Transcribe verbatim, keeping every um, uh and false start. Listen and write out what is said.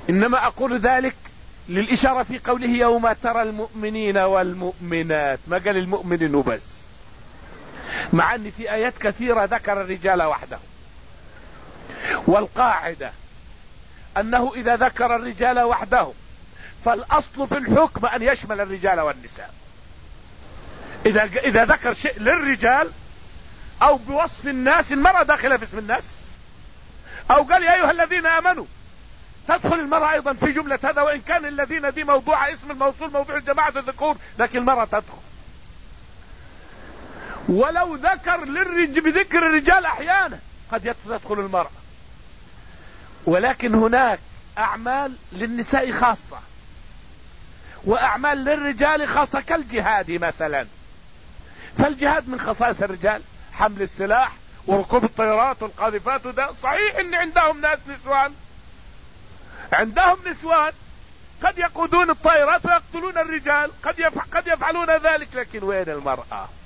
إنما أقول ذلك للإشارة في قوله يوم ترى المؤمنين والمؤمنات، ما قال المؤمنين وبس، مع أن في آيات كثيرة ذكر الرجال وحده. والقاعدة أنه إذا ذكر الرجال وحده فالأصل في الحكم أن يشمل الرجال والنساء. إذا إذا ذكر شيء للرجال أو بوصف الناس، المرأة داخلة في اسم الناس، أو قال يا أيها الذين آمنوا، تدخل المرأة أيضا في جملة هذا، وإن كان الذين دي موضوع اسم الموصول موضوع الجماعة الذكور، لكن المرأة تدخل. ولو ذكر للرجال بذكر الرجال أحيانا قد تدخل المرأة، ولكن هناك أعمال للنساء خاصة وأعمال للرجال خاصة، كالجهاد مثلا. فالجهاد من خصائص الرجال، حمل السلاح وركوب الطيارات والقاذفات، وده صحيح ان عندهم ناس نسوان، عندهم نسوان قد يقودون الطائرات ويقتلون الرجال، قد يفع قد يفعلون ذلك، لكن وين المرأة؟